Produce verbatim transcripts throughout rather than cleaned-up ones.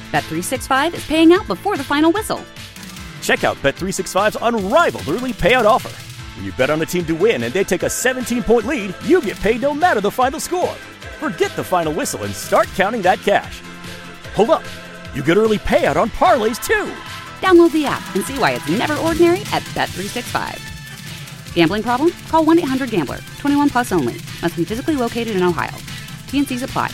Bet three sixty-five is paying out before the final whistle. Check out Bet three sixty-five's unrivaled early payout offer. When you bet on a team to win and they take a seventeen-point lead, you get paid no matter the final score. Forget the final whistle and start counting that cash. Hold up. You get early payout on parlays, too. Download the app and see why it's never ordinary at Bet three sixty-five. Gambling problem? Call one eight hundred gambler. twenty-one plus only. Must be physically located in Ohio. T N Cs apply.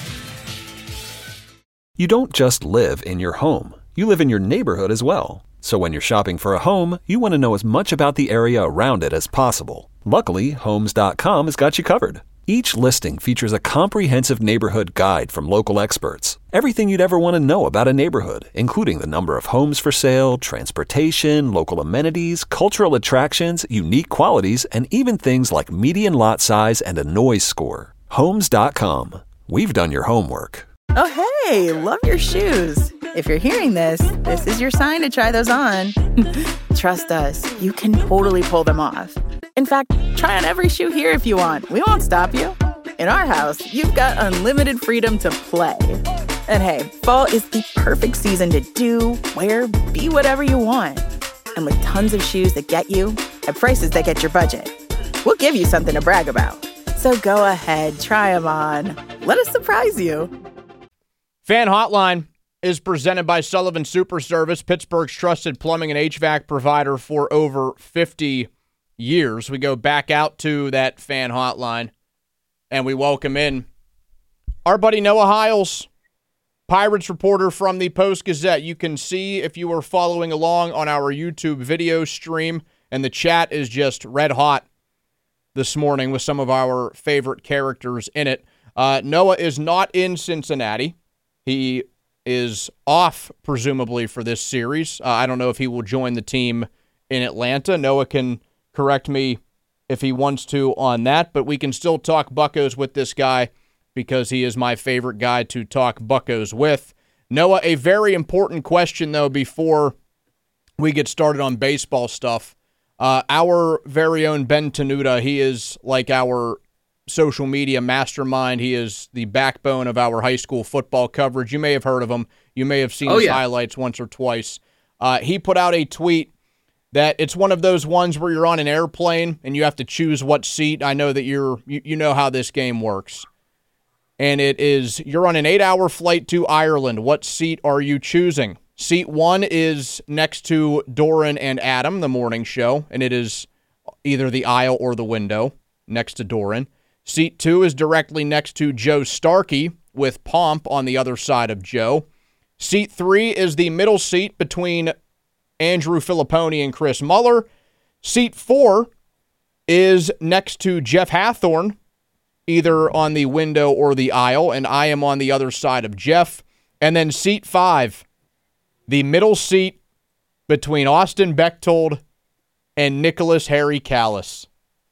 You don't just live in your home. You live in your neighborhood as well. So when you're shopping for a home, you want to know as much about the area around it as possible. Luckily, Homes dot com has got you covered. Each listing features a comprehensive neighborhood guide from local experts. Everything you'd ever want to know about a neighborhood, including the number of homes for sale, transportation, local amenities, cultural attractions, unique qualities, and even things like median lot size and a noise score. Homes dot com. We've done your homework. Oh, hey, love your shoes. If you're hearing this, this is your sign to try those on. Trust us, you can totally pull them off. In fact, try on every shoe here if you want. We won't stop you. In our house, you've got unlimited freedom to play. And hey, fall is the perfect season to do, wear, be whatever you want. And with tons of shoes that get you at prices that get your budget, we'll give you something to brag about. So go ahead, try them on. Let us surprise you. Fan Hotline is presented by Sullivan Super Service, Pittsburgh's trusted plumbing and H V A C provider for over fifty years. We go back out to that Fan Hotline, and we welcome in our buddy Noah Hiles, Pirates reporter from the Post-Gazette. You can see if you are following along on our YouTube video stream, and the chat is just red hot this morning with some of our favorite characters in it. Uh, Noah is not in Cincinnati. He is off, presumably, for this series. Uh, I don't know if he will join the team in Atlanta. Noah can correct me if he wants to on that, but we can still talk Buccos with this guy because he is my favorite guy to talk Buccos with. Noah, a very important question, though, before we get started on baseball stuff. Uh, our very own Ben Tenuta, he is like our social media mastermind. He is the backbone of our high school football coverage. You may have heard of him. You may have seen oh, his yeah. highlights once or twice. Uh, he put out a tweet that it's one of those ones where you're on an airplane and you have to choose what seat. I know that you're you, you know how this game works. And it is, you're on an eight-hour flight to Ireland. What seat are you choosing? Seat one is next to Doran and Adam, the morning show, and it is either the aisle or the window next to Doran. Seat two is directly next to Joe Starkey with Pomp on the other side of Joe. Seat three is the middle seat between Andrew Filipponi and Chris Muller. Seat four is next to Jeff Hathorn, either on the window or the aisle, and I am on the other side of Jeff. And then seat five, the middle seat between Austin Bechtold and Nicholas Harry Callis.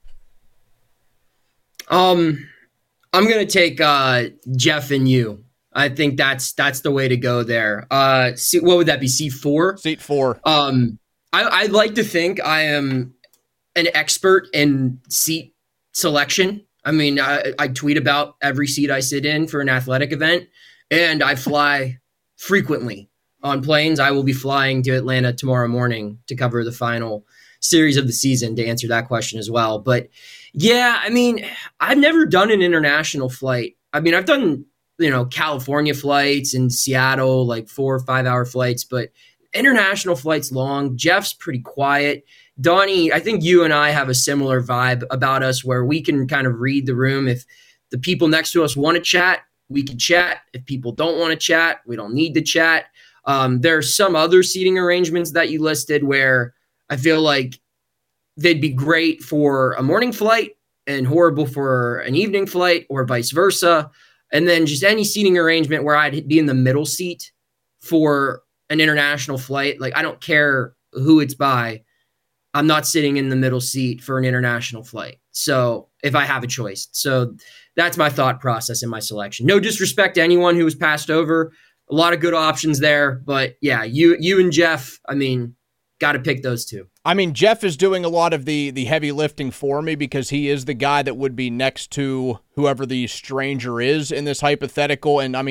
Um, I'm gonna take uh, Jeff and you. I think that's that's the way to go there. Uh, see, what would that be? Seat four. Seat four. Um, I, I'd like to think I am an expert in seat selection. I mean, I, I tweet about every seat I sit in for an athletic event, and I fly frequently on planes. I will be flying to Atlanta tomorrow morning to cover the final series of the season to answer that question as well. But yeah, I mean, I've never done an international flight. I mean, I've done, you know, California flights in Seattle, like four or five hour flights, but international flights long. Jeff's pretty quiet. Donnie, I think you and I have a similar vibe about us where we can kind of read the room. If the people next to us want to chat, we can chat. If people don't want to chat, we don't need to chat. Um, there are some other seating arrangements that you listed where I feel like they'd be great for a morning flight and horrible for an evening flight or vice versa. And then just any seating arrangement where I'd be in the middle seat for an international flight. Like, I don't care who it's by. I'm not sitting in the middle seat for an international flight. So if I have a choice. So that's my thought process in my selection. No disrespect to anyone who was passed over. A lot of good options there. But yeah, you you and Jeff, I mean, got to pick those two. I mean, Jeff is doing a lot of the the heavy lifting for me because he is the guy that would be next to whoever the stranger is in this hypothetical. And I mean,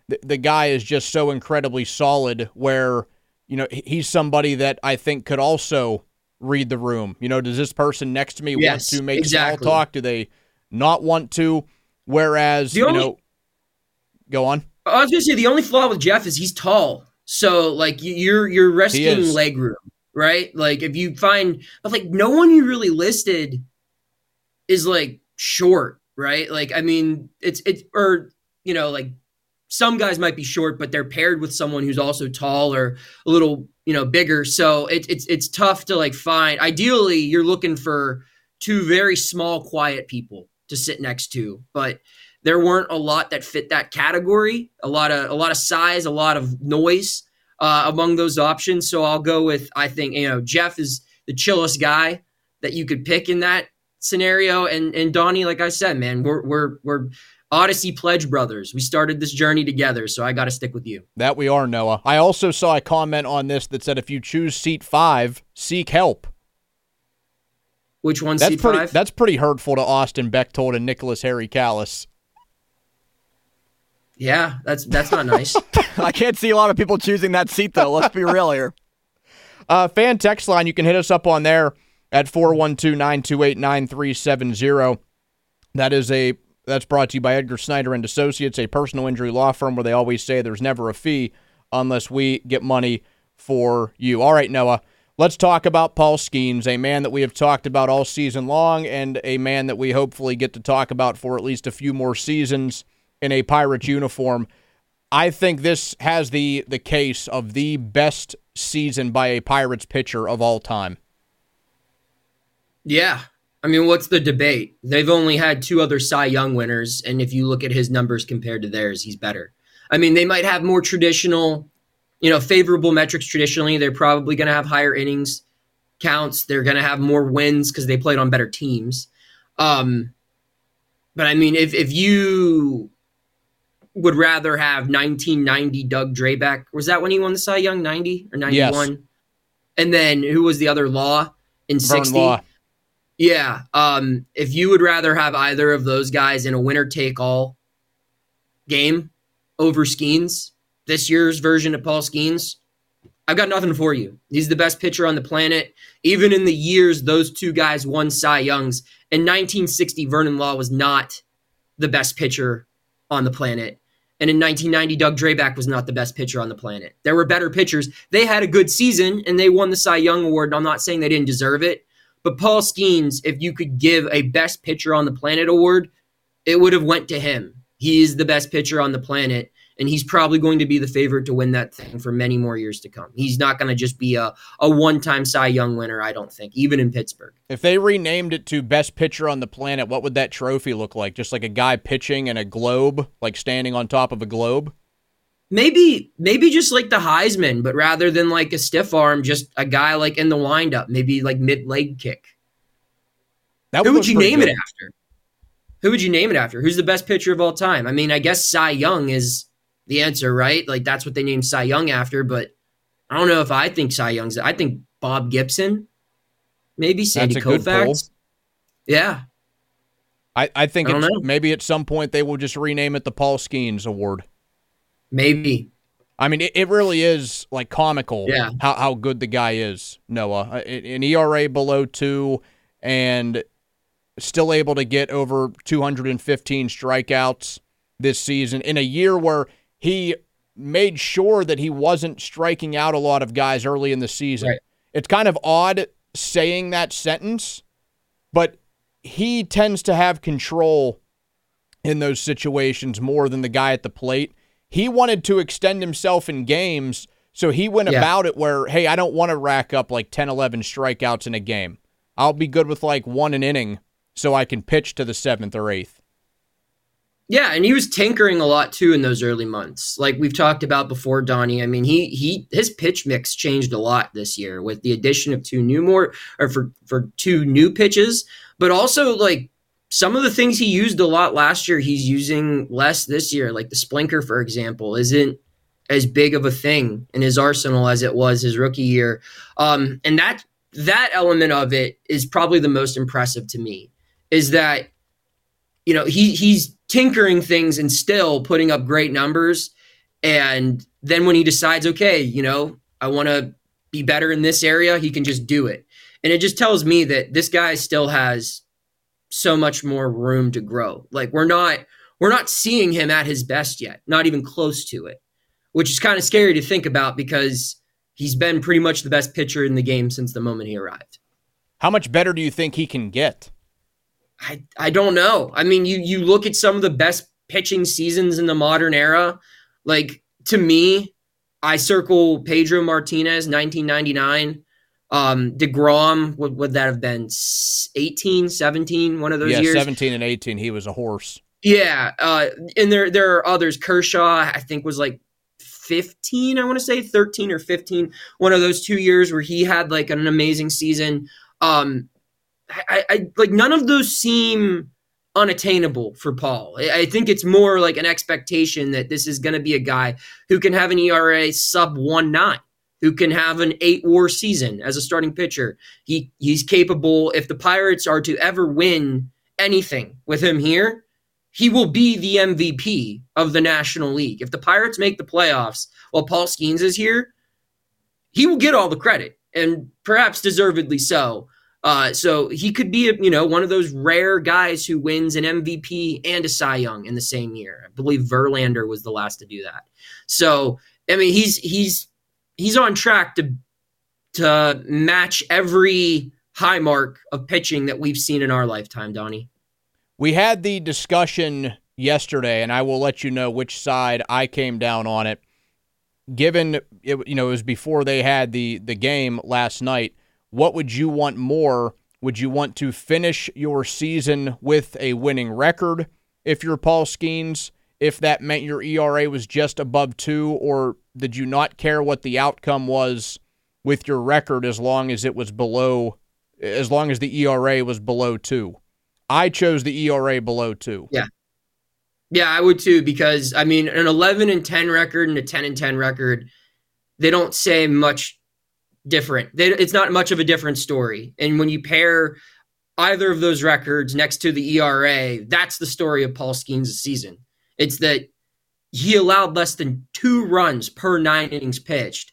the, the guy is just so incredibly solid where, you know, he's somebody that I think could also read the room. You know, does this person next to me Yes, want to make exactly. small talk? Do they not want to? Whereas, The you only- know, go on. I was going to say the only flaw with Jeff is he's tall. So, like, you- you're you're resting is. leg room, right? Like, if you find, but like, no one you really listed is like short, right? Like, I mean, it's it's or you know, like some guys might be short, but they're paired with someone who's also tall or a little, you know, bigger. So it's it's it's tough to like find. Ideally, you're looking for two very small, quiet people to sit next to, but there weren't a lot that fit that category. A lot of a lot of size, a lot of noise uh, among those options. So I'll go with, I think, you know, Jeff is the chillest guy that you could pick in that scenario. And and Donnie, like I said, man, we're we're we're Odyssey Pledge brothers. We started this journey together, so I got to stick with you. That we are, Noah. I also saw a comment on this that said if you choose seat five, seek help. Which one's That's seat pretty. five? That's pretty hurtful to Austin Bechtold and Nicholas Harry Callis. Yeah, that's that's not nice. I can't see a lot of people choosing that seat, though. Let's be real here. Uh, fan text line, you can hit us up on there at four one two, nine two eight, nine three seven zero. That is a that's brought to you by Edgar Snyder and Associates, a personal injury law firm where they always say there's never a fee unless we get money for you. All right, Noah, let's talk about Paul Skeens, a man that we have talked about all season long and a man that we hopefully get to talk about for at least a few more seasons in a Pirates uniform. I think this has the the case of the best season by a Pirates pitcher of all time. Yeah. I mean, what's the debate? They've only had two other Cy Young winners, and if you look at his numbers compared to theirs, he's better. I mean, they might have more traditional, you know, favorable metrics traditionally. They're probably going to have higher innings counts. They're going to have more wins because they played on better teams. Um, but I mean, if if you would rather have nineteen ninety Doug Drabek, was that when he won the Cy Young, ninety or ninety-one? Yes. And then who was the other, Law in Vern sixty? Law. Yeah. Um, if you would rather have either of those guys in a winner-take-all game over Skeens, this year's version of Paul Skeens, I've got nothing for you. He's the best pitcher on the planet. Even in the years those two guys won Cy Youngs, in nineteen sixty, Vernon Law was not the best pitcher on the planet. And in nineteen ninety, Doug Drabek was not the best pitcher on the planet. There were better pitchers. They had a good season, and they won the Cy Young Award, and I'm not saying they didn't deserve it. But Paul Skeens, if you could give a best pitcher on the planet award, it would have went to him. He is the best pitcher on the planet, and he's probably going to be the favorite to win that thing for many more years to come. He's not going to just be a, a one-time Cy Young winner, I don't think, even in Pittsburgh. If they renamed it to best pitcher on the planet, what would that trophy look like? Just like a guy pitching in a globe, like standing on top of a globe? Maybe maybe just like the Heisman, but rather than like a stiff arm, just a guy like in the windup, maybe like mid-leg kick. That Who look would you pretty name good. it after? Who would you name it after? Who's the best pitcher of all time? I mean, I guess Cy Young is the answer, right? Like that's what they named Cy Young after, but I don't know if I think Cy Young's. I think Bob Gibson, maybe Sandy That's a good poll. Koufax. Yeah, I, I think I don't it's, know. maybe at some point they will just rename it the Paul Skeens Award. maybe. I mean, it, it really is like comical Yeah. how, how good the guy is, Noah. Uh, An E R A below two and still able to get over two hundred fifteen strikeouts this season in a year where he made sure that he wasn't striking out a lot of guys early in the season. Right. It's kind of odd saying that sentence, but he tends to have control in those situations more than the guy at the plate. He wanted to extend himself in games, so he went Yeah. about it where, hey, I don't want to rack up like ten, eleven strikeouts in a game. I'll be good with like one an inning so I can pitch to the seventh or eighth. Yeah, and he was tinkering a lot too in those early months. Like we've talked about before, Donnie. I mean, he he his pitch mix changed a lot this year with the addition of two new more or for for two new pitches, but also like some of the things he used a lot last year, he's using less this year. Like the Splinker, for example, isn't as big of a thing in his arsenal as it was his rookie year. Um, and that that element of it is probably the most impressive to me. Is that you know he he's tinkering things and still putting up great numbers. And then when he decides, okay, you know, I want to be better in this area, he can just do it. And it just tells me that this guy still has so much more room to grow. Like we're not, we're not seeing him at his best yet, not even close to it, which is kind of scary to think about because he's been pretty much the best pitcher in the game since the moment he arrived. How much better do you think he can get? I, I don't know. I mean, you you look at some of the best pitching seasons in the modern era. Like, to me, I circle Pedro Martinez, nineteen ninety-nine. Um, DeGrom, what would that have been? eighteen, seventeen, one of those yeah, years? Yeah, seventeen and eighteen, he was a horse. Yeah, uh, and there, there are others. Kershaw, I think, was like fifteen, I want to say, thirteen or fifteen. One of those two years where he had like an amazing season. Um, I, I like none of those seem unattainable for Paul. I think it's more like an expectation that this is going to be a guy who can have an E R A sub one nine, who can have an eight WAR season as a starting pitcher. He he's capable. If the Pirates are to ever win anything with him here, he will be the M V P of the National League. If the Pirates make the playoffs while Paul Skeens is here, he will get all the credit, and perhaps deservedly so. Uh, so he could be, you know, one of those rare guys who wins an M V P and a Cy Young in the same year. I believe Verlander was the last to do that. So, I mean, he's he's he's on track to to match every high mark of pitching that we've seen in our lifetime, Donnie. We had the discussion yesterday, and I will let you know which side I came down on it. Given it, you know, it was before they had the the game last night. What would you want more? Would you want to finish your season with a winning record if you're Paul Skeens, if that meant your E R A was just above two, or did you not care what the outcome was with your record as long as it was below, as long as the E R A was below two? I chose the E R A below two. Yeah. Yeah, I would too, because, I mean, an eleven and ten record and a ten and ten record, they don't say much different. They, it's not much of a different story. And when you pair either of those records next to the E R A, that's the story of Paul Skeens' season. It's that he allowed less than two runs per nine innings pitched.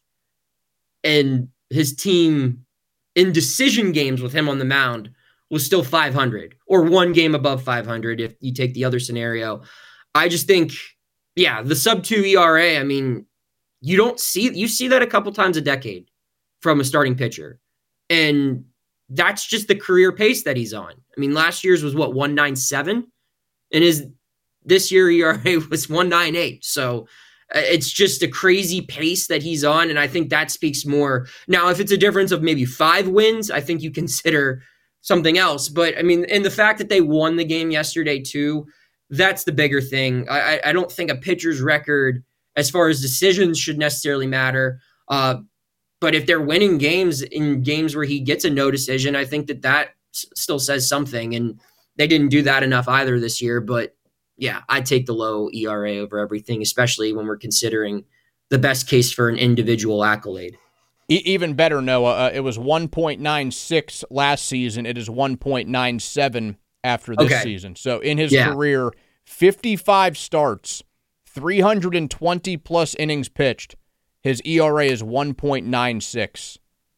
And his team in decision games with him on the mound was still five hundred, or one game above five hundred if you take the other scenario. I just think, yeah, the sub two E R A, I mean, you don't see, you see that a couple times a decade from a starting pitcher. And that's just the career pace that he's on. I mean, last year's was what, one ninety-seven? And his this year E R A was one ninety-eight. So uh, it's just a crazy pace that he's on. And I think that speaks more. Now, if it's a difference of maybe five wins, I think you consider something else. But I mean, and the fact that they won the game yesterday too, that's the bigger thing. I, I don't think a pitcher's record as far as decisions should necessarily matter. Uh, But if they're winning games in games where he gets a no decision, I think that that s- still says something. And they didn't do that enough either this year. But yeah, I'd take the low E R A over everything, especially when we're considering the best case for an individual accolade. E- even better, Noah, uh, it was one point nine six last season. It is one point nine seven after this Okay. season. So in his Yeah. career, fifty-five starts, three hundred twenty plus innings pitched. His E R A is one point nine six.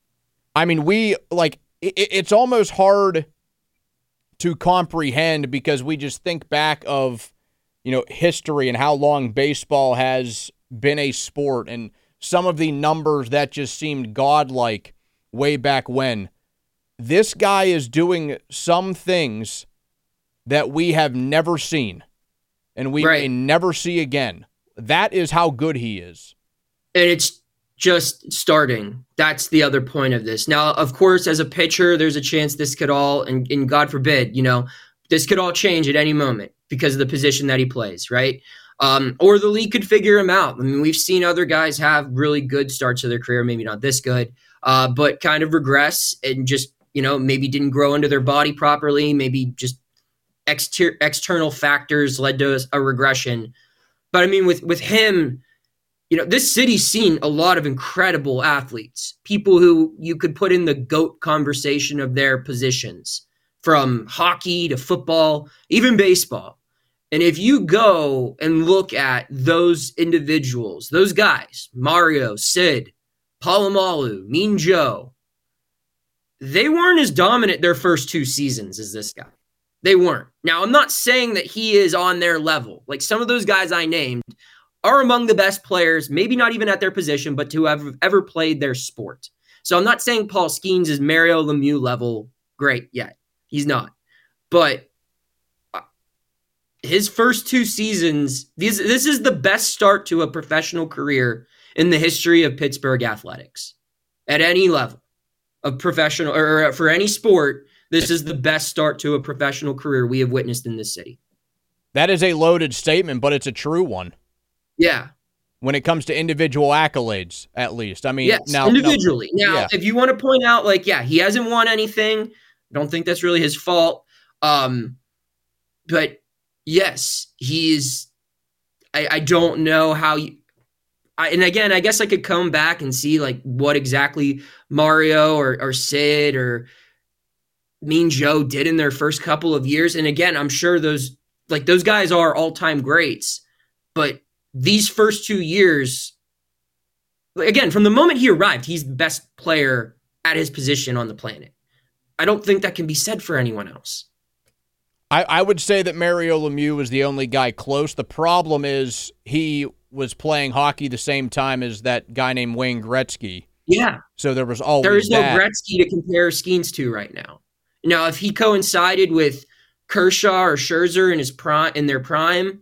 I mean, we, like, it, it's almost hard to comprehend because we just think back of, you know, history and how long baseball has been a sport and some of the numbers that just seemed godlike way back when. This guy is doing some things that we have never seen and we Right. may never see again. That is how good he is. And it's just starting. That's the other point of this. Now, of course, as a pitcher, there's a chance this could all, and, and God forbid, you know, this could all change at any moment because of the position that he plays, right? Um, or the league could figure him out. I mean, we've seen other guys have really good starts to their career, maybe not this good, uh, but kind of regress and just, you know, maybe didn't grow into their body properly. Maybe just exter- external factors led to a regression. But I mean, with, with him, you know, this city's seen a lot of incredible athletes, people who you could put in the GOAT conversation of their positions, from hockey to football, even baseball. And if you go and look at those individuals, those guys, Mario, Sid, Palomalu, Mean Joe, they weren't as dominant their first two seasons as this guy. They weren't. Now, I'm not saying that he is on their level. Like some of those guys I named are among the best players, maybe not even at their position, but to have ever played their sport. So I'm not saying Paul Skeens is Mario Lemieux level great yet. He's not. But his first two seasons, these, this is the best start to a professional career in the history of Pittsburgh athletics at any level of professional or for any sport. This is the best start to a professional career we have witnessed in this city. That is a loaded statement, but it's a true one. Yeah. When it comes to individual accolades, at least. I mean, yes, now individually. Now, now yeah. if you want to point out, like, yeah, he hasn't won anything. I don't think that's really his fault. Um, but yes, he's. I, I don't know how you. I, and again, I guess I could come back and see like what exactly Mario or, or Sid or Mean Joe did in their first couple of years. And again, I'm sure those like those guys are all-time greats, but these first two years, again, from the moment he arrived, he's the best player at his position on the planet. I don't think that can be said for anyone else. I, I would say that Mario Lemieux was the only guy close. The problem is he was playing hockey the same time as that guy named Wayne Gretzky. Yeah. So there was always There is no that. Gretzky to compare Skeens to right now. Now, if he coincided with Kershaw or Scherzer in his prime, in their prime,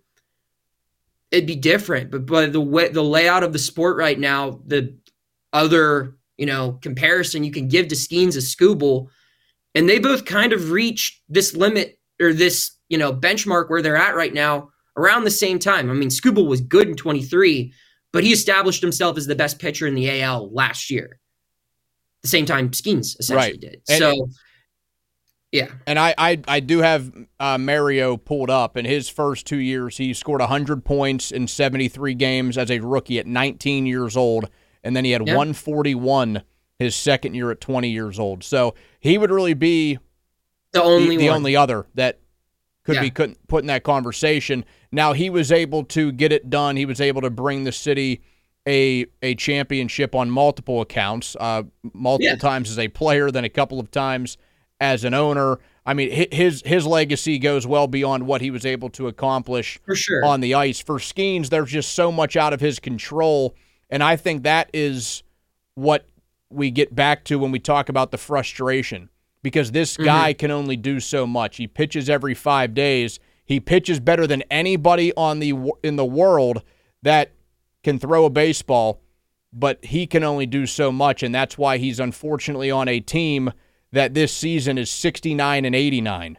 it'd be different. But but the way, the layout of the sport right now, the other you know comparison you can give to Skeens is Skubal, and they both kind of reached this limit or this you know benchmark where they're at right now around the same time. I mean, Skubal was good in twenty-three, but he established himself as the best pitcher in the A L last year. The same time Skeens essentially Right. did. And- so. Yeah. And I, I, I do have uh, Mario pulled up. In his first two years, he scored one hundred points in seventy-three games as a rookie at nineteen years old, and then he had Yeah. one forty-one his second year at twenty years old. So he would really be The only the, the one. only other that could Yeah. be couldn't put in that conversation. Now, he was able to get it done. He was able to bring the city a a championship on multiple accounts, uh, multiple Yeah. times as a player, then a couple of times as an owner. I mean, hi- his his legacy goes well beyond what he was able to accomplish For sure. on the ice. For Skeens, there's just so much out of his control, and I think that is what we get back to when we talk about the frustration, because this Mm-hmm. guy can only do so much. He pitches every five days. He pitches better than anybody on the in the world that can throw a baseball, but he can only do so much, and that's why he's unfortunately on a team that this season is sixty-nine and eighty-nine.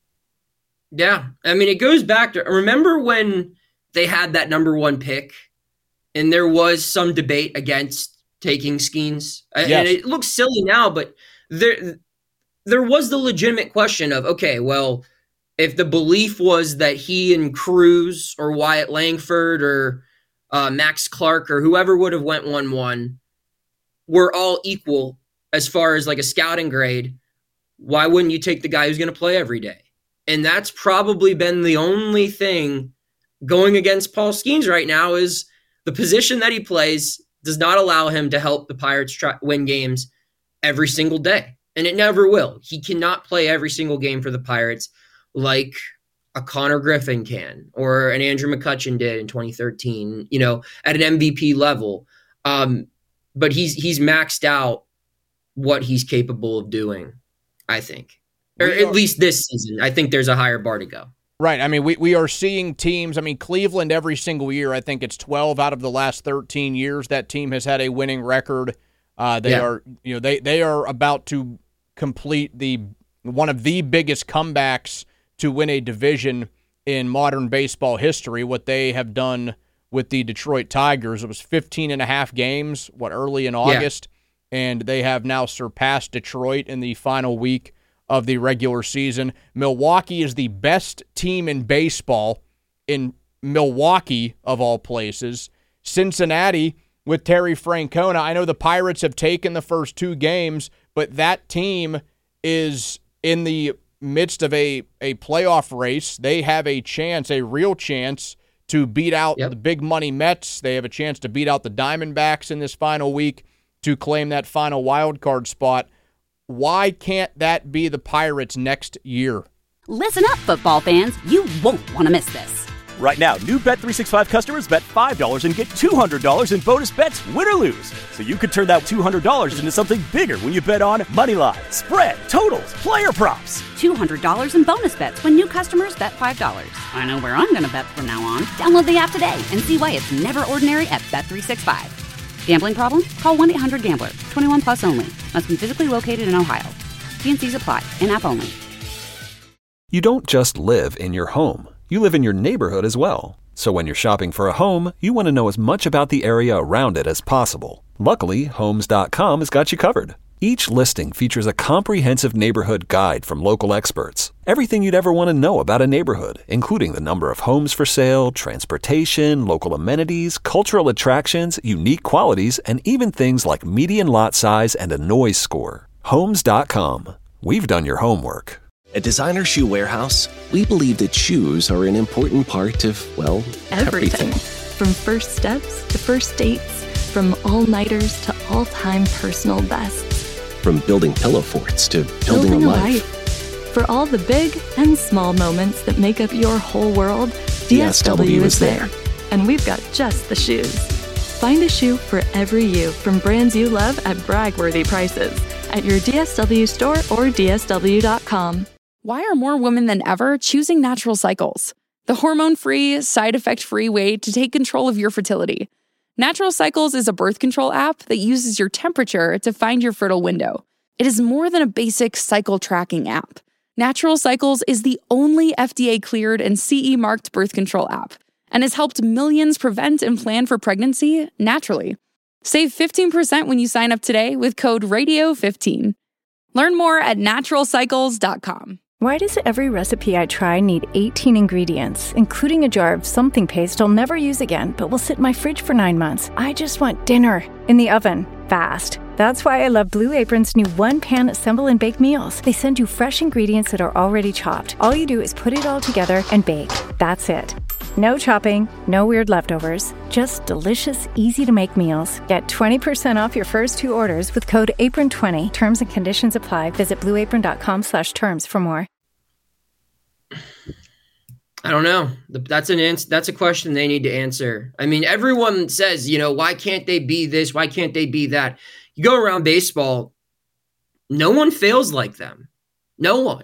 Yeah. I mean, it goes back to, remember when they had that number one pick and there was some debate against taking Skeens? Yes. And it looks silly now, but there, there was the legitimate question of, okay, well, if the belief was that he and Cruz or Wyatt Langford or uh, Max Clark or whoever would have went one one were all equal as far as like a scouting grade, why wouldn't you take the guy who's going to play every day? And that's probably been the only thing going against Paul Skeens right now is the position that he plays does not allow him to help the Pirates try, win games every single day. And it never will. He cannot play every single game for the Pirates like a Connor Griffin can or an Andrew McCutchen did in twenty thirteen, you know, at an M V P level. Um, but he's he's maxed out what he's capable of doing, I think. Or We are- at least this season. I think there's a higher bar to go. Right. I mean, we, we are seeing teams. I mean, Cleveland every single year, I think it's twelve out of the last thirteen years that team has had a winning record. Uh, they Yeah. are, you know, they, they are about to complete the one of the biggest comebacks to win a division in modern baseball history. What they have done with the Detroit Tigers, it was fifteen and a half games, what, early in August, and they have now surpassed Detroit in the final week of the regular season. Milwaukee is the best team in baseball in Milwaukee, of all places. Cincinnati with Terry Francona. I know the Pirates have taken the first two games, but that team is in the midst of a, a playoff race. They have a chance, a real chance, to beat out yep. the big money Mets. They have a chance to beat out the Diamondbacks in this final week to claim that final wild card spot. Why can't that be the Pirates next year? Listen up, football fans. You won't want to miss this. Right now, new Bet three sixty-five customers bet five dollars and get two hundred dollars in bonus bets, win or lose. So you could turn that two hundred dollars into something bigger when you bet on moneyline, spread, totals, player props. two hundred dollars in bonus bets when new customers bet five dollars. I know where I'm going to bet from now on. Download the app today and see why it's never ordinary at Bet three sixty-five. Gambling problem? Call one eight hundred gambler. twenty-one plus only. Must be physically located in Ohio. T N Cs apply. In-app only. You don't just live in your home. You live in your neighborhood as well. So when you're shopping for a home, you want to know as much about the area around it as possible. Luckily, Homes dot com has got you covered. Each listing features a comprehensive neighborhood guide from local experts. Everything you'd ever want to know about a neighborhood, including the number of homes for sale, transportation, local amenities, cultural attractions, unique qualities, and even things like median lot size and a noise score. Homes dot com. We've done your homework. At Designer Shoe Warehouse, we believe that shoes are an important part of, well, everything. everything. From first steps to first dates, from all-nighters to all-time personal bests. From building pillow forts to building, building a, a life. life. For all the big and small moments that make up your whole world, D S W, D S W is there. there. And we've got just the shoes. Find a shoe for every you from brands you love at brag-worthy prices at your D S W store or D S W dot com. Why are more women than ever choosing Natural Cycles? The hormone-free, side-effect-free way to take control of your fertility. Natural Cycles is a birth control app that uses your temperature to find your fertile window. It is more than a basic cycle tracking app. Natural Cycles is the only F D A-cleared and C E-marked birth control app and has helped millions prevent and plan for pregnancy naturally. Save fifteen percent when you sign up today with code radio fifteen. Learn more at natural cycles dot com. Why does every recipe I try need eighteen ingredients, including a jar of something paste I'll never use again, but will sit in my fridge for nine months? I just want dinner in the oven, fast. That's why I love Blue Apron's new one-pan assemble and bake meals. They send you fresh ingredients that are already chopped. All you do is put it all together and bake. That's it. No chopping, no weird leftovers, just delicious, easy-to-make meals. Get twenty percent off your first two orders with code apron twenty. Terms and conditions apply. Visit blue apron dot com slash terms for more. I don't know. That's an ans- That's a question they need to answer. I mean, everyone says, you know, why can't they be this? Why can't they be that? You go around baseball, no one fails like them. No one.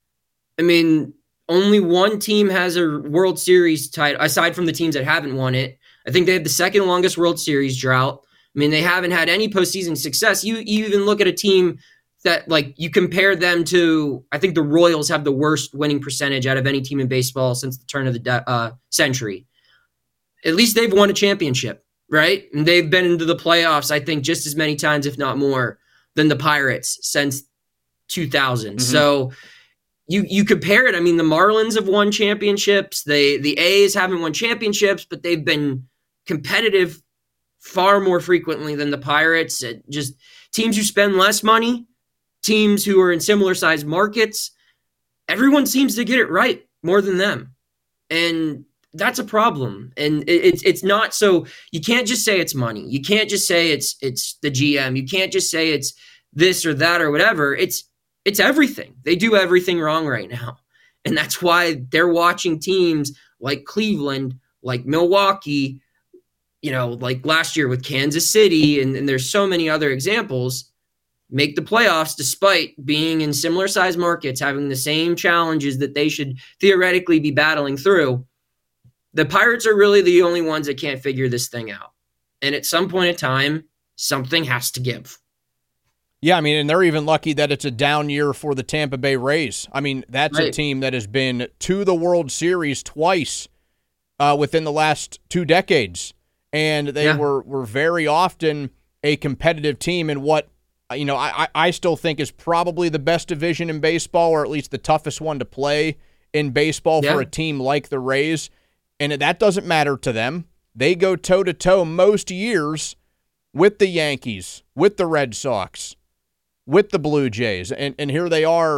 I mean, only one team has a World Series title, aside from the teams that haven't won it. I think they have the second longest World Series drought. I mean, they haven't had any postseason success. You, you even look at a team that, like, you compare them to, I think the Royals have the worst winning percentage out of any team in baseball since the turn of the de- uh, century. At least they've won a championship, right? And they've been into the playoffs, I think, just as many times, if not more, than the Pirates since two thousand. Mm-hmm. So you you compare it. I mean, the Marlins have won championships. They the A's haven't won championships, but they've been competitive far more frequently than the Pirates. It just teams who spend less money, teams who are in similar sized markets, everyone seems to get it right more than them. And that's a problem. And it, it's it's not so you can't just say it's money. You can't just say it's it's the G M. You can't just say it's this or that or whatever. It's it's everything. They do everything wrong right now. And that's why they're watching teams like Cleveland, like Milwaukee, you know, like last year with Kansas City, and, and there's so many other examples, make the playoffs despite being in similar size markets, having the same challenges that they should theoretically be battling through. The Pirates are really the only ones that can't figure this thing out. And at some point in time, something has to give. Yeah, I mean, and they're even lucky that it's a down year for the Tampa Bay Rays. I mean, that's right. A team that has been to the World Series twice uh, within the last two decades. And they yeah. were, were very often a competitive team in what, you know, I, I still think is probably the best division in baseball, or at least the toughest one to play in baseball yeah. for a team like the Rays. And that doesn't matter to them. They go toe-to-toe most years with the Yankees, with the Red Sox, with the Blue Jays. And and here they are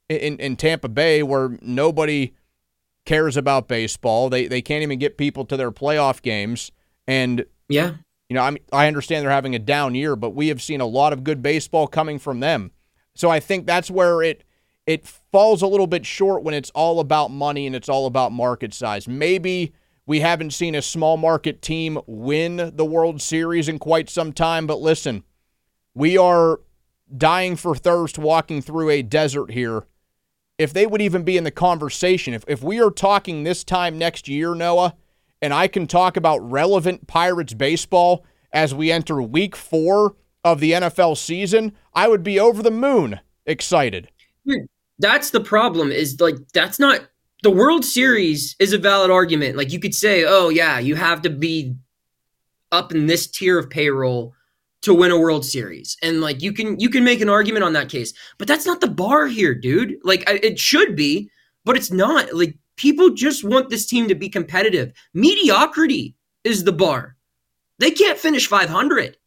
in, in Tampa Bay where nobody cares about baseball. They they can't even get people to their playoff games. And, yeah, you know, I mean, I understand they're having a down year, but we have seen a lot of good baseball coming from them. So I think that's where it it falls a little bit short when it's all about money and it's all about market size. Maybe we haven't seen a small market team win the World Series in quite some time, but listen, we are dying for thirst walking through a desert here. If they would even be in the conversation, if if we are talking this time next year, Noah, and I can talk about relevant Pirates baseball as we enter week four of the N F L season, I would be over the moon excited. That's the problem, is like, that's not, the World Series is a valid argument. Like, you could say, oh yeah, you have to be up in this tier of payroll to win a World Series. And like, you can, you can make an argument on that case, but that's not the bar here, dude. Like, I, it should be, but it's not. Like, people just want this team to be competitive. Mediocrity is the bar. They can't finish five hundred.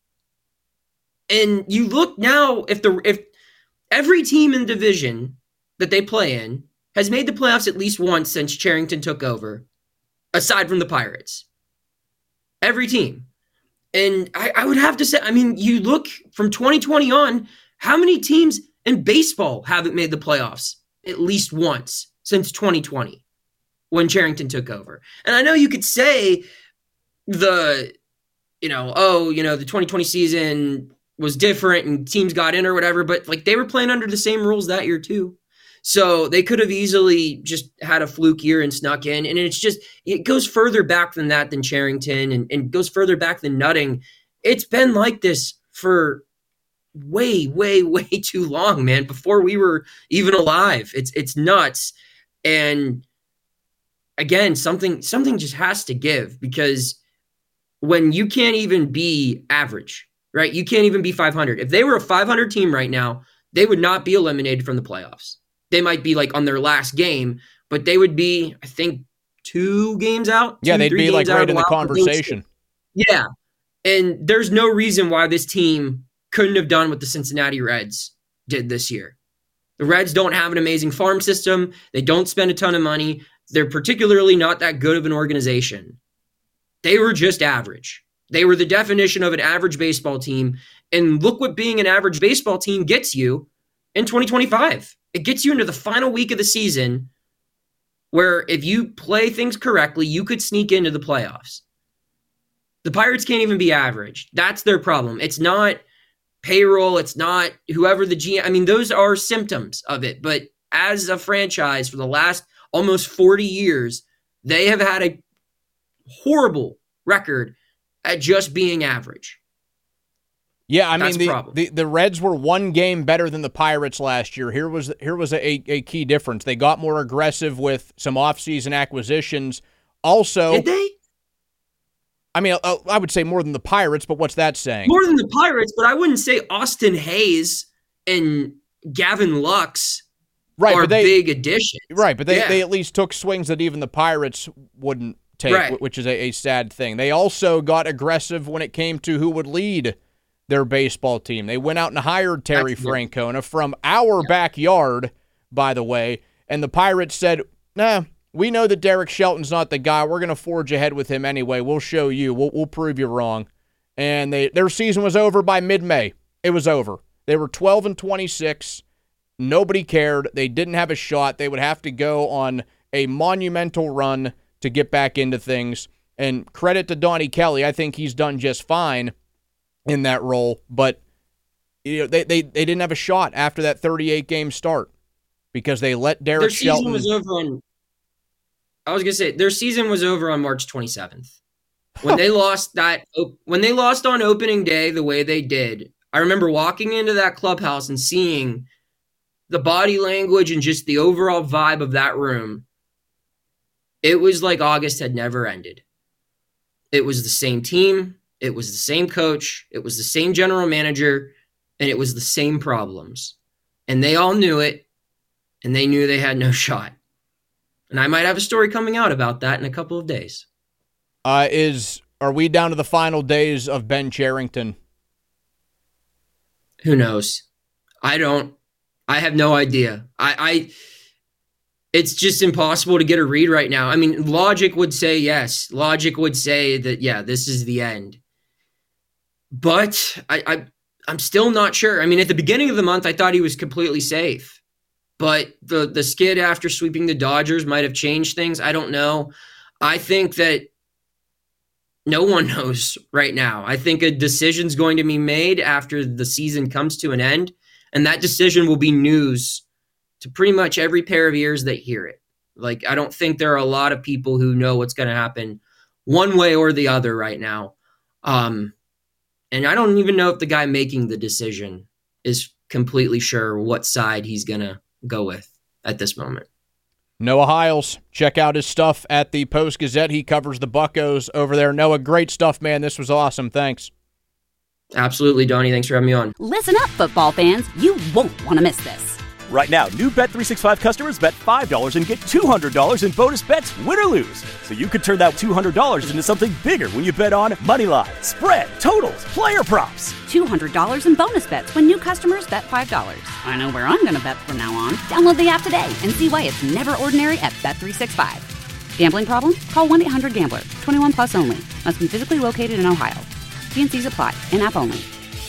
And you look now, if the if every team in the division that they play in has made the playoffs at least once since Cherington took over, aside from the Pirates. Every team. And I, I would have to say, I mean, you look from twenty twenty on, how many teams in baseball haven't made the playoffs at least once since twenty twenty when Cherington took over? And I know you could say the, you know, oh, you know, the twenty twenty season was different and teams got in or whatever, but like, they were playing under the same rules that year too. So they could have easily just had a fluke year and snuck in. And it's just, it goes further back than that than Cherington, and, and goes further back than Nutting. It's been like this for way, way, way too long, man, before we were even alive. It's, it's nuts. And again, something, something just has to give, because when you can't even be average, right? You can't even be five hundred. If they were a five hundred team right now, they would not be eliminated from the playoffs. They might be like on their last game, but they would be, I think, two games out. Yeah, two, they'd be like right in the conversation. Yeah. And there's no reason why this team couldn't have done what the Cincinnati Reds did this year. The Reds don't have an amazing farm system. They don't spend a ton of money. They're particularly not that good of an organization. They were just average. They were the definition of an average baseball team. And look what being an average baseball team gets you in twenty twenty-five. It gets you into the final week of the season where if you play things correctly, you could sneak into the playoffs. The Pirates can't even be average. That's their problem. It's not payroll. It's not whoever the G M. I mean, those are symptoms of it. But as a franchise for the last almost forty years, they have had a horrible record at just being average. Yeah, I That's mean, the, the, the the Reds were one game better than the Pirates last year. Here was here was a, a key difference. They got more aggressive with some offseason acquisitions. Also, did they? I mean, I, I would say more than the Pirates, but what's that saying? More than the Pirates, but I wouldn't say Austin Hayes and Gavin Lux right, are but they, big additions. Right, but they, yeah. they at least took swings that even the Pirates wouldn't take, right. which is a, a sad thing. They also got aggressive when it came to who would lead their baseball team. They went out and hired Terry That's Francona from our yeah. backyard, by the way, and the Pirates said, nah, we know that Derek Shelton's not the guy. We're going to forge ahead with him anyway. We'll show you. We'll, we'll prove you wrong. And they their season was over by mid-May. It was over. They were twelve and twenty-six. Nobody cared. They didn't have a shot. They would have to go on a monumental run to get back into things. And credit to Donnie Kelly. I think he's done just fine in that role, but you know, they, they, they didn't have a shot after that thirty-eight game start because they let Derek their Shelton. Season was over on, I was gonna say their season was over on March twenty-seventh when they lost that when they lost on opening day the way they did. I remember walking into that clubhouse and seeing the body language and just the overall vibe of that room. It was like August had never ended. It was the same team. It was the same coach. It was the same general manager, and it was the same problems. And they all knew it, and they knew they had no shot. And I might have a story coming out about that in a couple of days. Uh, is are we down to the final days of Ben Cherington? Who knows? I don't. I have no idea. I, I it's just impossible to get a read right now. I mean, logic would say yes. Logic would say that, yeah, this is the end. But I, I I'm still not sure. I mean, at the beginning of the month, I thought he was completely safe. But the the skid after sweeping the Dodgers might have changed things. I don't know. I think that no one knows right now. I think a decision's going to be made after the season comes to an end, and that decision will be news to pretty much every pair of ears that hear it. Like, I don't think there are a lot of people who know what's going to happen one way or the other right now. Um, and I don't even know if the guy making the decision is completely sure what side he's going to go with at this moment. Noah Hiles, check out his stuff at the Post-Gazette. He covers the Buccos over there. Noah, great stuff, man. This was awesome. Thanks. Absolutely, Donnie. Thanks for having me on. Listen up, football fans. You won't want to miss this. Right now, new Bet three sixty-five customers bet five dollars and get two hundred dollars in bonus bets, win or lose. So you could turn that two hundred dollars into something bigger when you bet on money line, spread, totals, player props. two hundred dollars in bonus bets when new customers bet five dollars. I know where I'm going to bet from now on. Download the app today and see why it's never ordinary at Bet three sixty-five. Gambling problem? Call one eight hundred gambler. twenty-one plus only. Must be physically located in Ohio. T and C's apply. In-app only.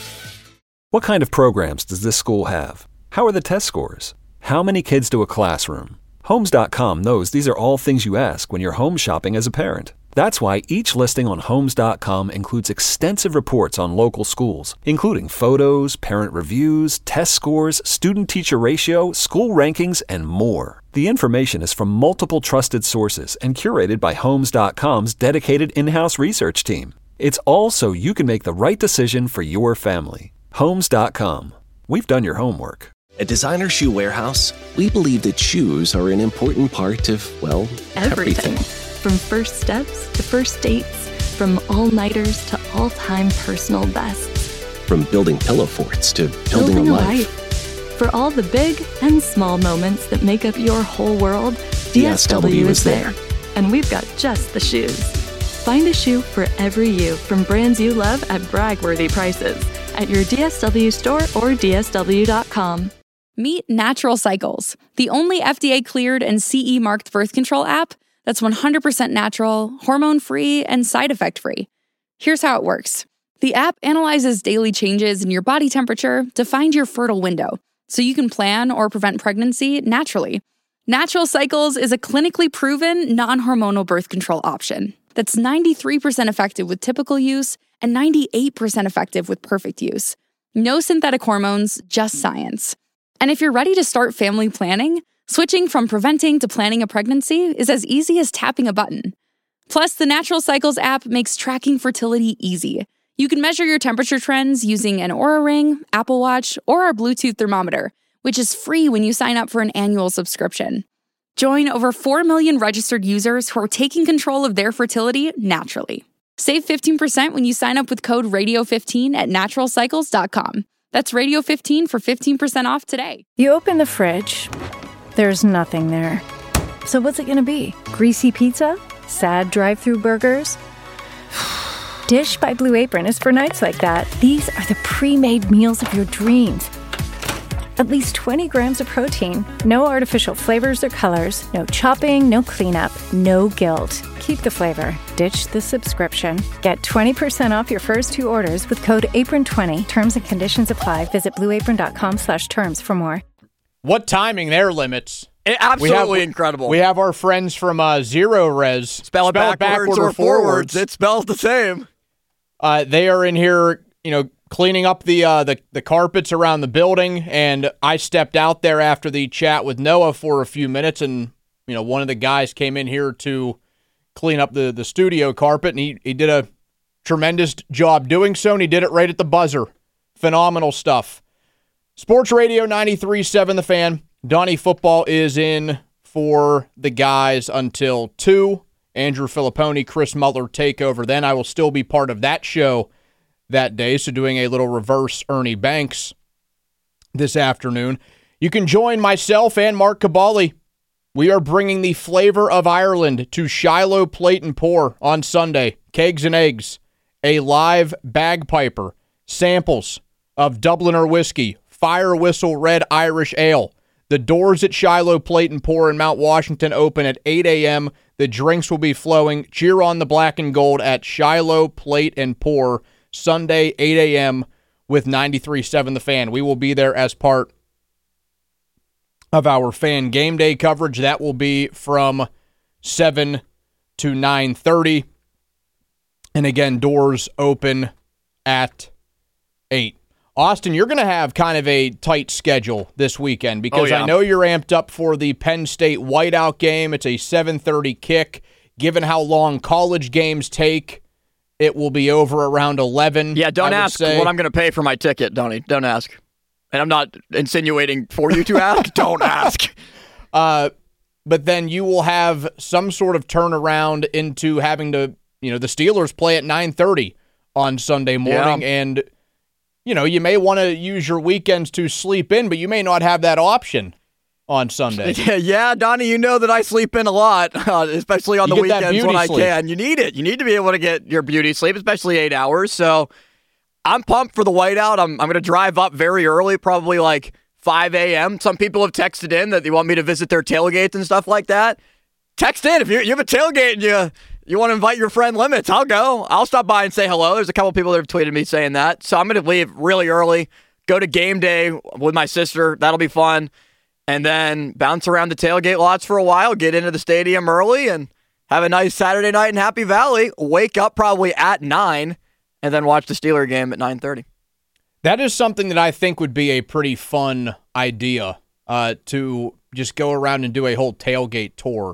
What kind of programs does this school have? How are the test scores? How many kids do a classroom? Homes dot com knows these are all things you ask when you're home shopping as a parent. That's why each listing on Homes dot com includes extensive reports on local schools, including photos, parent reviews, test scores, student-teacher ratio, school rankings, and more. The information is from multiple trusted sources and curated by Homes dot com's dedicated in-house research team. It's all so you can make the right decision for your family. Homes dot com. We've done your homework. At Designer Shoe Warehouse, we believe that shoes are an important part of, well, everything. everything. From first steps to first dates, from all-nighters to all-time personal bests. From building pillow forts to building, building a, a life. life. For all the big and small moments that make up your whole world, D S W is there. And we've got just the shoes. Find a shoe for every you from brands you love at brag-worthy prices at your D S W store or D S W dot com. Meet Natural Cycles, the only F D A-cleared and C E-marked birth control app that's one hundred percent natural, hormone-free, and side effect-free. Here's how it works. The app analyzes daily changes in your body temperature to find your fertile window, so you can plan or prevent pregnancy naturally. Natural Cycles is a clinically proven, non-hormonal birth control option that's ninety-three percent effective with typical use and ninety-eight percent effective with perfect use. No synthetic hormones, just science. And if you're ready to start family planning, switching from preventing to planning a pregnancy is as easy as tapping a button. Plus, the Natural Cycles app makes tracking fertility easy. You can measure your temperature trends using an Oura Ring, Apple Watch, or our Bluetooth thermometer, which is free when you sign up for an annual subscription. Join over four million registered users who are taking control of their fertility naturally. Save fifteen percent when you sign up with code radio fifteen at natural cycles dot com. That's radio fifteen for fifteen percent off today. You open the fridge, there's nothing there. So what's it gonna be? Greasy pizza? Sad drive-thru burgers? Dish by Blue Apron is for nights like that. These are the pre-made meals of your dreams. At least twenty grams of protein, no artificial flavors or colors, no chopping, no cleanup, no guilt. Keep the flavor. Ditch the subscription. Get twenty percent off your first two orders with code apron twenty. Terms and conditions apply. Visit blue apron dot com slash terms for more. What timing there, Limits? It, absolutely we have, incredible. We have our friends from uh, Zero Res. Spell it Spell backwards, backwards or, or forwards. forwards. It spells the same. Uh, they are in here, you know, cleaning up the, uh, the the carpets around the building, and I stepped out there after the chat with Noah for a few minutes, and you know, one of the guys came in here to clean up the, the studio carpet, and he, he did a tremendous job doing so, and he did it right at the buzzer. Phenomenal stuff. Sports Radio ninety-three point seven The Fan. Donnie Football is in for the guys until two. Andrew Filipponi, Chris Muller take over. Then I will still be part of that show that day, so doing a little reverse Ernie Banks this afternoon. You can join myself and Mark Cabali. We are bringing the flavor of Ireland to Shiloh Plate and Pour on Sunday. Kegs and Eggs, a live bagpiper, samples of Dubliner whiskey, Fire Whistle Red Irish Ale. The doors at Shiloh Plate and Pour in Mount Washington open at eight a.m. The drinks will be flowing. Cheer on the black and gold at Shiloh Plate and Pour, Sunday, eight a.m. with ninety-three point seven The Fan. We will be there as part of our Fan Game Day coverage. That will be from seven to nine thirty. And again, doors open at eight. Austin, you're going to have kind of a tight schedule this weekend because oh, yeah. I know you're amped up for the Penn State whiteout game. It's a seven thirty kick. Given how long college games take, it will be over around eleven. Yeah, don't ask say. what I'm going to pay for my ticket, Donnie. Don't ask. And I'm not insinuating for you to ask. Don't ask. Uh, but then you will have some sort of turnaround into having to, you know, the Steelers play at nine thirty on Sunday morning, yeah. and you know, you may want to use your weekends to sleep in, but you may not have that option on Sunday. Yeah, yeah, Donnie, you know that I sleep in a lot, uh, especially on you the weekends when I sleep. can. You need it. You need to be able to get your beauty sleep, especially eight hours. So I'm pumped for the whiteout. I'm, I'm going to drive up very early, probably like five a.m. Some people have texted in that they want me to visit their tailgates and stuff like that. Text in. If you, you have a tailgate and you... You want to invite your friend Limits, I'll go. I'll stop by and say hello. There's a couple people that have tweeted me saying that. So I'm going to leave really early, go to game day with my sister. That'll be fun. And then bounce around the tailgate lots for a while, get into the stadium early, and have a nice Saturday night in Happy Valley. Wake up probably at nine, and then watch the Steeler game at nine thirty. That is something that I think would be a pretty fun idea, uh, to just go around and do a whole tailgate tour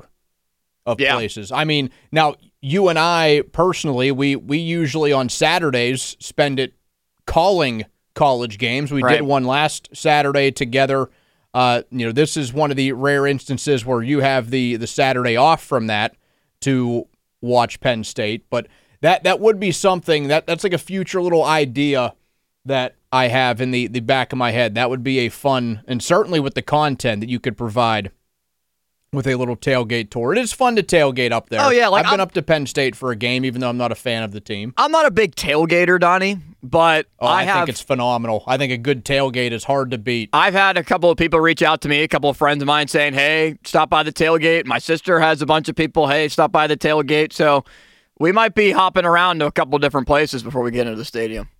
of yeah. places. I mean, now you and I personally, we we usually on Saturdays spend it calling college games. We right. did one last Saturday together. Uh, you know, this is one of the rare instances where you have the the Saturday off from that to watch Penn State. But that that would be something that that's like a future little idea that I have in the the back of my head. That would be a fun, and certainly with the content that you could provide with a little tailgate tour. It is fun to tailgate up there. Oh, yeah. Like I've been I'm, up to Penn State for a game, even though I'm not a fan of the team. I'm not a big tailgater, Donnie, but oh, I, I have, think it's phenomenal. I think a good tailgate is hard to beat. I've had a couple of people reach out to me, a couple of friends of mine saying, hey, stop by the tailgate. My sister has a bunch of people, hey, stop by the tailgate. So we might be hopping around to a couple of different places before we get into the stadium.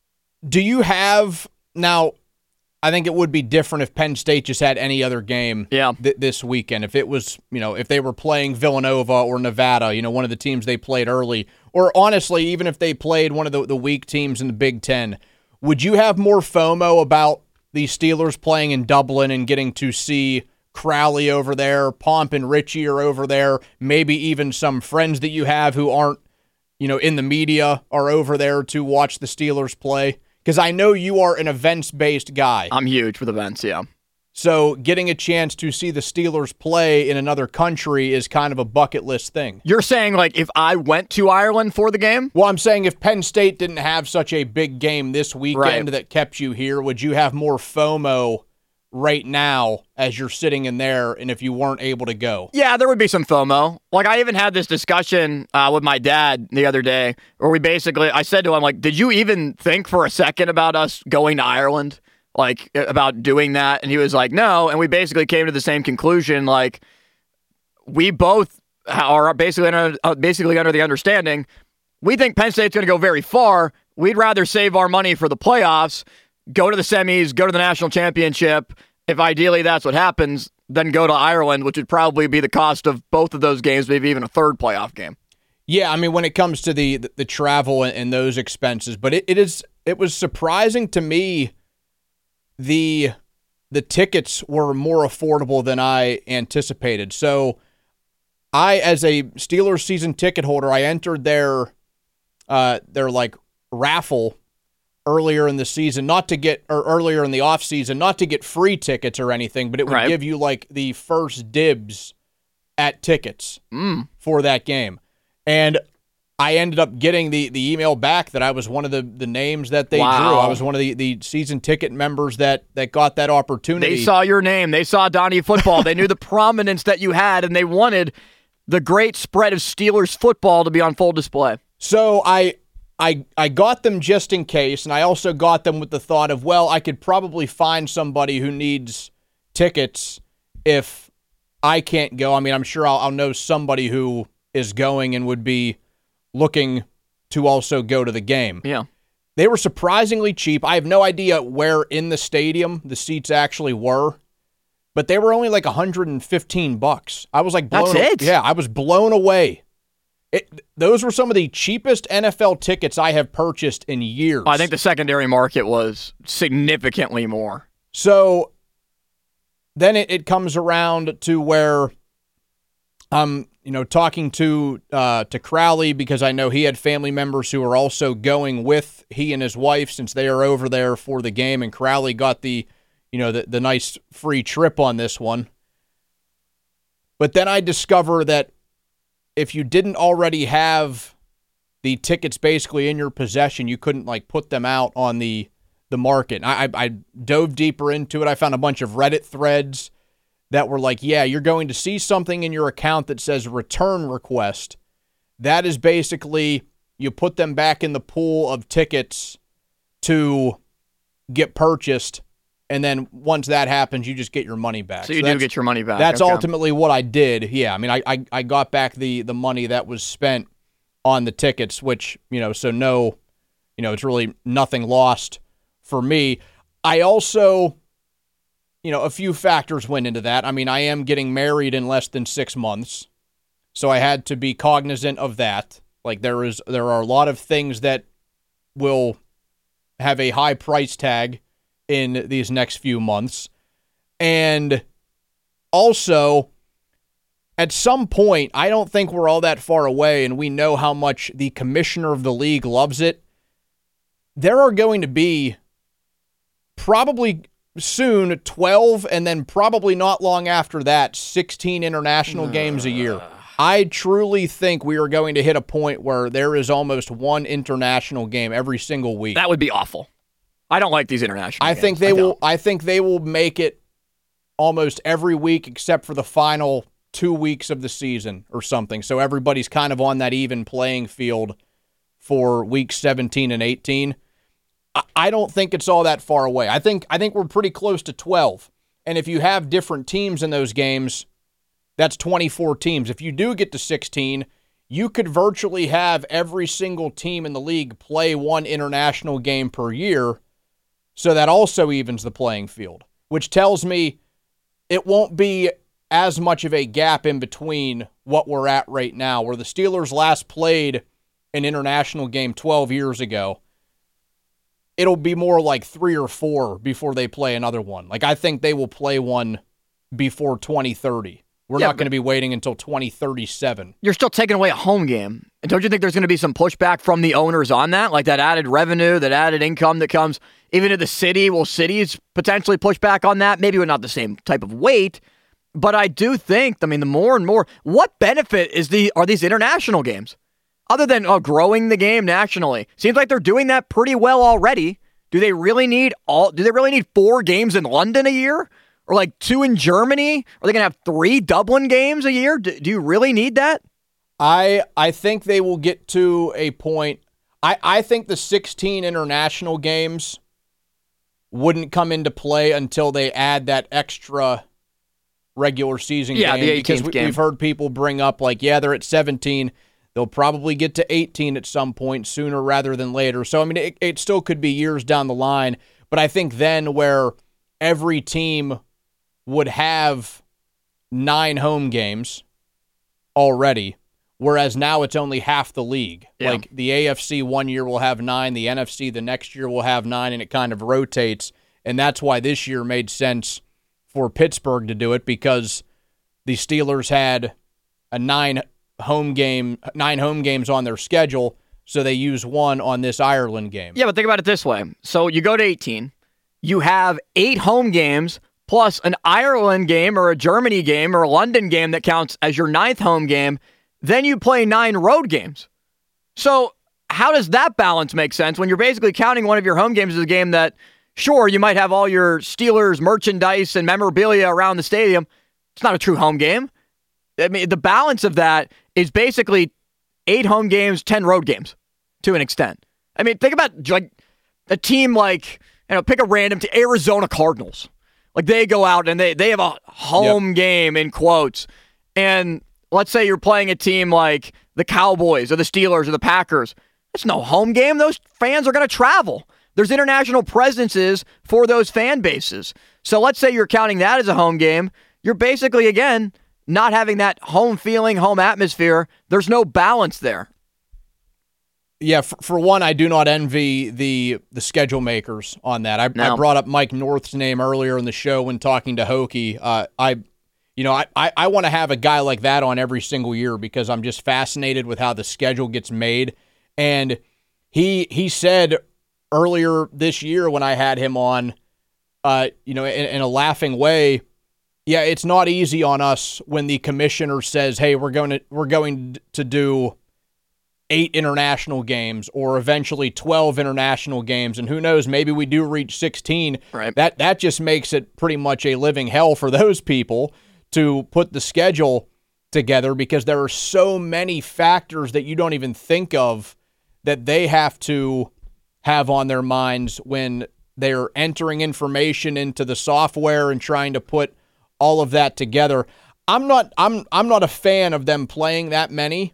Do you have, now, I think it would be different if Penn State just had any other game yeah. th- this weekend. If it was, you know, if they were playing Villanova or Nevada, you know, one of the teams they played early, or honestly, even if they played one of the, the weak teams in the Big Ten, would you have more FOMO about the Steelers playing in Dublin and getting to see Crowley over there, Pomp and Richie are over there, maybe even some friends that you have who aren't, you know, in the media are over there to watch the Steelers play? Because I know you are an events-based guy. I'm huge with events, yeah. So getting a chance to see the Steelers play in another country is kind of a bucket list thing. You're saying, like, if I went to Ireland for the game? Well, I'm saying if Penn State didn't have such a big game this weekend right. that kept you here, would you have more FOMO right now as you're sitting in there and if you weren't able to go? Yeah, there would be some FOMO. Like, I even had this discussion uh, with my dad the other day where we basically, I said to him, like, did you even think for a second about us going to Ireland? Like, about doing that? And he was like, no. And we basically came to the same conclusion. Like, we both are basically under, uh, basically under the understanding we think Penn State's going to go very far. We'd rather save our money for the playoffs, go to the semis, go to the national championship, if ideally that's what happens, then go to Ireland, which would probably be the cost of both of those games, maybe even a third playoff game. Yeah, I mean, when it comes to the the, the travel and, and those expenses, but it, it is it was surprising to me the the tickets were more affordable than I anticipated. So I, as a Steelers season ticket holder, I entered their uh, their like raffle earlier in the season, not to get, or earlier in the off season, not to get free tickets or anything, but it would right. give you like the first dibs at tickets mm. for that game. And I ended up getting the, the email back that I was one of the, the names that they wow. drew. I was one of the, the season ticket members that, that got that opportunity. They saw your name. They saw Donnie Football. They knew the prominence that you had, and they wanted the great spread of Steelers football to be on full display. So I I, I got them just in case, and I also got them with the thought of, well, I could probably find somebody who needs tickets if I can't go. I mean, I'm sure I'll, I'll know somebody who is going and would be looking to also go to the game. Yeah. They were surprisingly cheap. I have no idea where in the stadium the seats actually were, but they were only like one hundred fifteen bucks. I was like, blown That's it? Yeah, I was blown away. It, those were some of the cheapest N F L tickets I have purchased in years. I think the secondary market was significantly more. So then it, it comes around to where I'm, you know, talking to uh, to Crowley because I know he had family members who are also going with he and his wife since they are over there for the game, and Crowley got the, you know, the, the nice free trip on this one. But then I discover that if you didn't already have the tickets basically in your possession, you couldn't like put them out on the the market. I, I, I dove deeper into it. I found a bunch of Reddit threads that were like, yeah, you're going to see something in your account that says return request. That is basically you put them back in the pool of tickets to get purchased, and then once that happens, you just get your money back. So you so do get your money back. That's okay. ultimately what I did. Yeah, I mean, I, I I got back the the money that was spent on the tickets, which, you know, so no, you know, it's really nothing lost for me. I also, you know, a few factors went into that. I mean, I am getting married in less than six months, so I had to be cognizant of that. Like there is, there are a lot of things that will have a high price tag in these next few months. And also, at some point, I don't think we're all that far away, and we know how much the commissioner of the league loves it. There are going to be probably soon twelve, and then probably not long after that, sixteen international uh. games a year. I truly think we are going to hit a point where there is almost one international game every single week. That would be awful. I don't like these international I games. think they I will don't. I think they will make it almost every week except for the final two weeks of the season or something. So everybody's kind of on that even playing field for weeks seventeen and eighteen. I, I don't think it's all that far away. I think I think we're pretty close to twelve. And if you have different teams in those games, that's twenty-four teams. If you do get to sixteen, you could virtually have every single team in the league play one international game per year. So that also evens the playing field, which tells me it won't be as much of a gap in between what we're at right now, where the Steelers last played an international game twelve years ago. It'll be more like three or four before they play another one. Like, I think they will play one before twenty thirty. We're yeah, not going to be waiting until twenty thirty-seven. You're still taking away a home game. And don't you think there's going to be some pushback from the owners on that? Like that added revenue, that added income that comes even to the city. Will cities potentially push back on that? Maybe with not the same type of weight. But I do think, I mean, the more and more, what benefit is the are these international games? Other than oh, growing the game nationally. Seems like they're doing that pretty well already. Do they really need all? Do they really need four games in London a year? Or like two in Germany? Are they going to have three Dublin games a year? Do, do you really need that? I I think they will get to a point. I, I think the sixteen international games wouldn't come into play until they add that extra regular season yeah, game. The eighteenth because we, game. We've heard people bring up, like, yeah, they're at seventeen. They'll probably get to eighteen at some point sooner rather than later. So, I mean, it, it still could be years down the line. But I think then where every team would have nine home games already, whereas now it's only half the league. Yeah. Like the A F C one year will have nine, the N F C the next year will have nine, and it kind of rotates. And that's why this year made sense for Pittsburgh to do it, because the Steelers had a nine home game, nine home games on their schedule, so they use one on this Ireland game. Yeah, but think about it this way. So you go to eighteen, you have eight home games plus an Ireland game or a Germany game or a London game that counts as your ninth home game. Then you play nine road games. So how does that balance make sense when you're basically counting one of your home games as a game that, sure, you might have all your Steelers merchandise and memorabilia around the stadium. It's not a true home game. I mean, the balance of that is basically eight home games, ten road games to an extent. I mean, think about like a team like, you know, pick a random to Arizona Cardinals. Like they go out and they, they have a home yep. game in quotes. And let's say you're playing a team like the Cowboys or the Steelers or the Packers. It's no home game. Those fans are going to travel. There's international presences for those fan bases. So let's say you're counting that as a home game. You're basically, again, not having that home feeling, home atmosphere. There's no balance there. Yeah, for, for one, I do not envy the the schedule makers on that. I, no. I brought up Mike North's name earlier in the show when talking to Hokie. Uh, I, you know, I, I, I want to have a guy like that on every single year because I'm just fascinated with how the schedule gets made. And he he said earlier this year when I had him on, uh, you know, in, in a laughing way, yeah, it's not easy on us when the commissioner says, "Hey, we're going to we're going to do eight international games or eventually twelve international games, and who knows, maybe we do reach sixteen." Right. That that just makes it pretty much a living hell for those people to put the schedule together because there are so many factors that you don't even think of that they have to have on their minds when they're entering information into the software and trying to put all of that together. I'm not I'm I'm not a fan of them playing that many.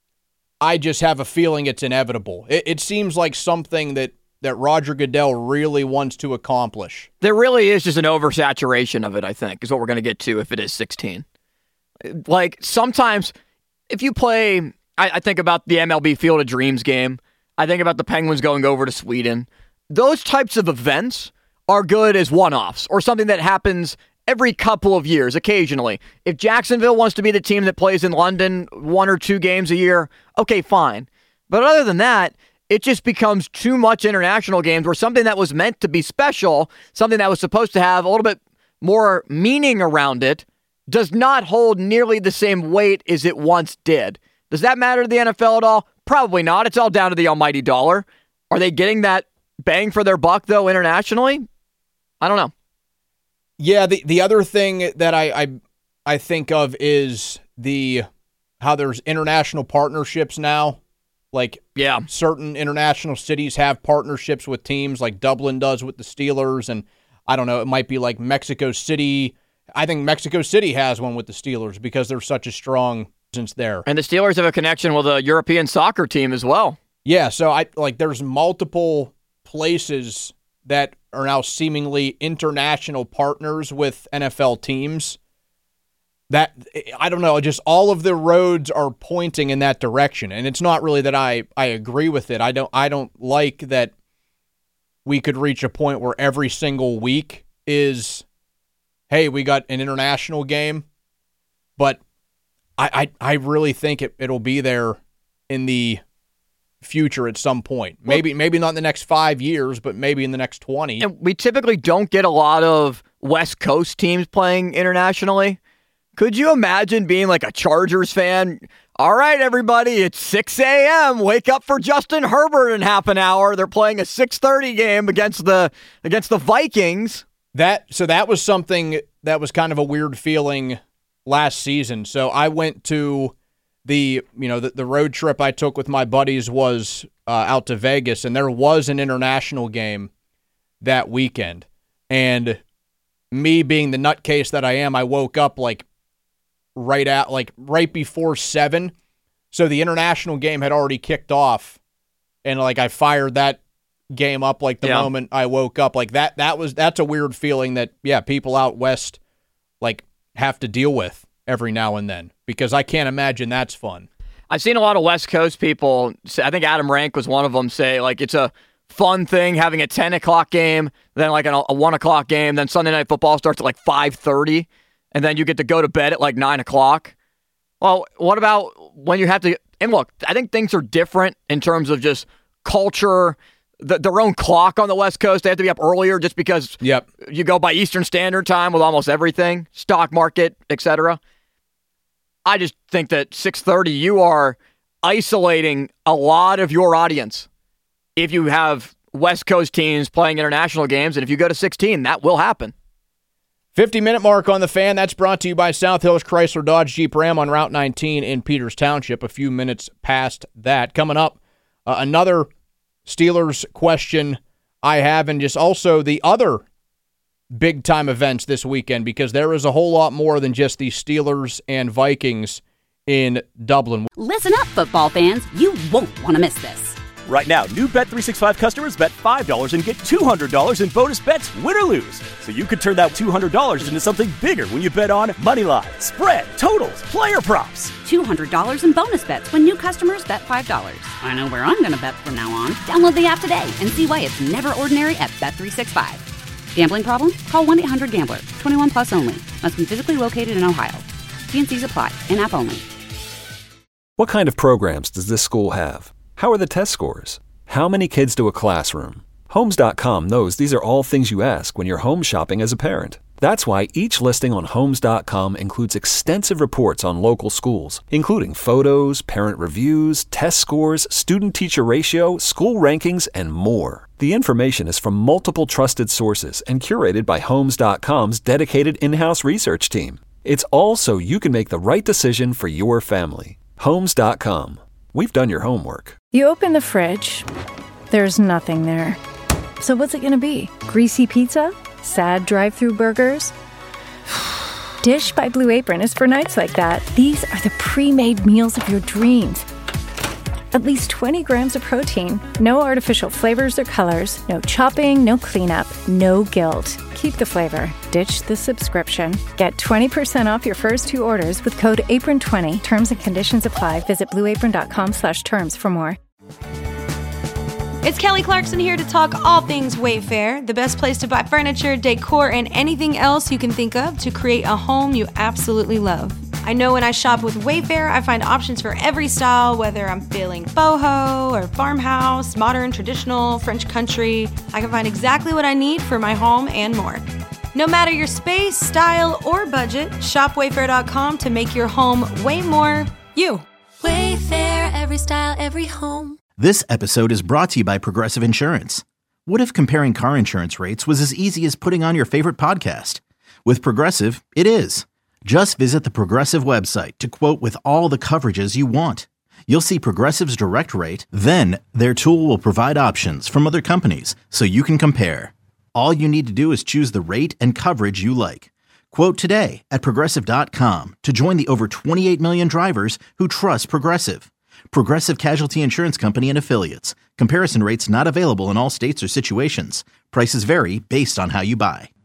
I just have a feeling it's inevitable. It, it seems like something that, that Roger Goodell really wants to accomplish. There really is just an oversaturation of it, I think, is what we're going to get to if it is sixteen. Like, sometimes, if you play, I, I think about the M L B Field of Dreams game. I think about the Penguins going over to Sweden. Those types of events are good as one-offs or something that happens every couple of years, occasionally. If Jacksonville wants to be the team that plays in London one or two games a year, okay, fine. But other than that, it just becomes too much international games where something that was meant to be special, something that was supposed to have a little bit more meaning around it, does not hold nearly the same weight as it once did. Does that matter to the N F L at all? Probably not. It's all down to the almighty dollar. Are they getting that bang for their buck, though, internationally? I don't know. Yeah, the, the other thing that I, I I think of is the how there's international partnerships now. Like, yeah, certain international cities have partnerships with teams, like Dublin does with the Steelers, and I don't know, it might be like Mexico City. I think Mexico City has one with the Steelers because they're such a strong presence there. And the Steelers have a connection with a European soccer team as well. Yeah, so I like there's multiple places that are now seemingly international partners with N F L teams. That, I don't know, just all of the roads are pointing in that direction. And it's not really that I, I agree with it. I don't I don't like that we could reach a point where every single week is, hey, we got an international game. But I I, I really think it, it'll be there in the future at some point. Maybe maybe not in the next five years, but maybe in the next twenty. And we typically don't get a lot of West Coast teams playing internationally. Could you imagine being like a Chargers fan? All right, everybody, it's six a.m. Wake up for Justin Herbert in half an hour. They're playing a six thirty game against the against the Vikings. That so that was something that was kind of a weird feeling last season. So I went to the you know the, the road trip I took with my buddies was uh, out to Vegas, and there was an international game that weekend. And me being the nutcase that I am, I woke up like right at like right before seven. So the international game had already kicked off, and like I fired that game up like the yeah. moment I woke up. Like that that was that's a weird feeling that yeah, people out west like have to deal with every now and then, because I can't imagine that's fun. I've seen a lot of West Coast people say, I think Adam Rank was one of them, say like it's a fun thing having a ten o'clock game, then like a, a one o'clock game, then Sunday Night Football starts at like five thirty. And then you get to go to bed at like nine o'clock. Well, what about when you have to... And look, I think things are different in terms of just culture, the, their own clock on the West Coast. They have to be up earlier just because yep. you go by Eastern Standard Time with almost everything, stock market, et cetera. I just think that six thirty, you are isolating a lot of your audience if you have West Coast teams playing international games. And if you go to sixteen, that will happen. fifty-minute mark on the Fan. That's brought to you by South Hills Chrysler Dodge Jeep Ram on Route nineteen in Peters Township. A few minutes past that. Coming up, uh, another Steelers question I have, and just also the other big-time events this weekend, because there is a whole lot more than just the Steelers and Vikings in Dublin. Listen up, football fans. You won't want to miss this. Right now, new Bet three sixty-five customers bet five dollars and get two hundred dollars in bonus bets, win or lose. So you could turn that two hundred dollars into something bigger when you bet on money line, spread, totals, player props. two hundred dollars in bonus bets when new customers bet five dollars. I know where I'm going to bet from now on. Download the app today and see why it's never ordinary at Bet three sixty-five. Gambling problem? Call one eight hundred gambler. twenty-one plus only. Must be physically located in Ohio. T and C's apply. In-app only. What kind of programs does this school have? How are the test scores? How many kids do a classroom? Homes dot com knows these are all things you ask when you're home shopping as a parent. That's why each listing on Homes dot com includes extensive reports on local schools, including photos, parent reviews, test scores, student-teacher ratio, school rankings, and more. The information is from multiple trusted sources and curated by Homes dot com's dedicated in-house research team. It's all so you can make the right decision for your family. Homes dot com. We've done your homework. You open the fridge, there's nothing there. So what's it gonna be? Greasy pizza? Sad drive-through burgers? Dish by Blue Apron is for nights like that. These are the pre-made meals of your dreams. At least twenty grams of protein, no artificial flavors or colors, no chopping, no cleanup, no guilt. Keep the flavor. Ditch the subscription. Get twenty percent off your first two orders with code apron twenty. Terms and conditions apply. Visit blue apron dot com slash terms for more. It's Kelly Clarkson here to talk all things Wayfair, the best place to buy furniture, decor, and anything else you can think of to create a home you absolutely love. I know when I shop with Wayfair, I find options for every style, whether I'm feeling boho or farmhouse, modern, traditional, French country. I can find exactly what I need for my home and more. No matter your space, style, or budget, shop wayfair dot com to make your home way more you. Wayfair, every style, every home. This episode is brought to you by Progressive Insurance. What if comparing car insurance rates was as easy as putting on your favorite podcast? With Progressive, it is. Just visit the Progressive website to quote with all the coverages you want. You'll see Progressive's direct rate, then their tool will provide options from other companies so you can compare. All you need to do is choose the rate and coverage you like. Quote today at progressive dot com to join the over twenty-eight million drivers who trust Progressive. Progressive Casualty Insurance Company and Affiliates. Comparison rates not available in all states or situations. Prices vary based on how you buy.